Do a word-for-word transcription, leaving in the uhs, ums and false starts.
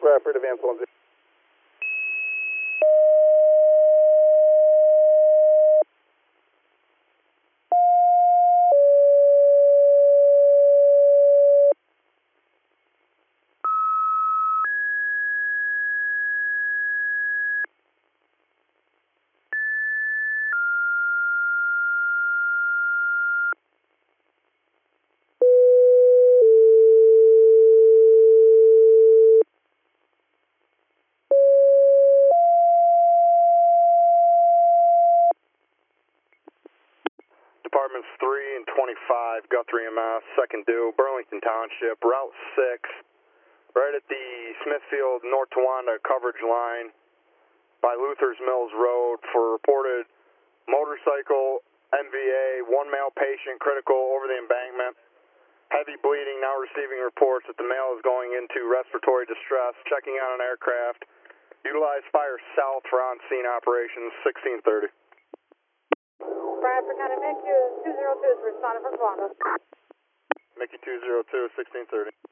Bradford, advance one zero. Departments three and twenty-five, Guthrie M S, second due, Burlington Township, Route six, right at the Smithfield North Towanda coverage line by Luther's Mills Road for reported motorcycle M V A, one male patient critical over the embankment, heavy bleeding, now receiving reports that the male is going into respiratory distress, checking out an aircraft, utilize fire south for on-scene operations, sixteen thirty. Bradford County, M I C two zero two is responding from Towanda. Mickey two zero two, sixteen thirty.